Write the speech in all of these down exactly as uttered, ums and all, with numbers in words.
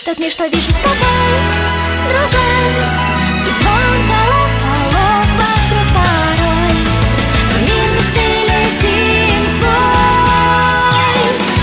Тот мир, что вижу с тобой, дружай. И звон колоколов вокруг порой. В мир мечты летим свой.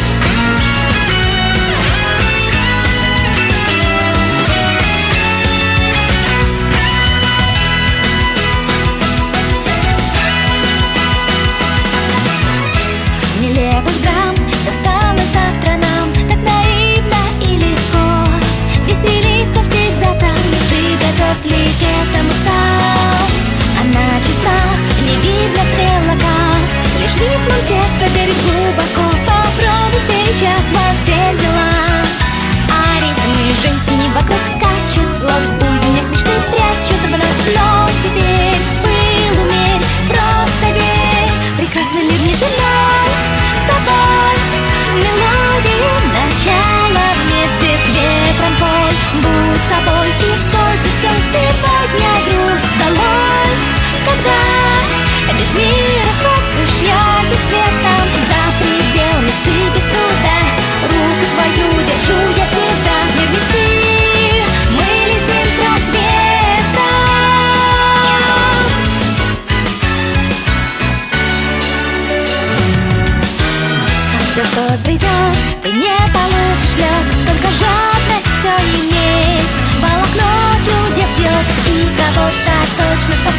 Нелепых драм достанут завтра нам. Так наивно и легко веселиться всегда там. Ты готов ли к этому сам? А на часах не видно стрелока. Лишь ритмом сердца бери глубоко. Попробуй сейчас во все дела. А ритмы жизни вокруг скачет. Зло в буднях мечты прячет вновь. Но теперь пыл умерь, просто верь. Прекрасный мир неземной с тобой. Мелодии начала вместе с ветром пой. Будь собой, используй все сегодня. Грусть долой, когда весь мир раскроешь ярким светом. За предел мечты без труда. Руку твою держу я всегда. Мир мечты, мы летим с рассветом. А все, что сбредет, ты не получишь лед. Только жадность все имеет. Волокно чудес бьет. И кого-то точно спасет.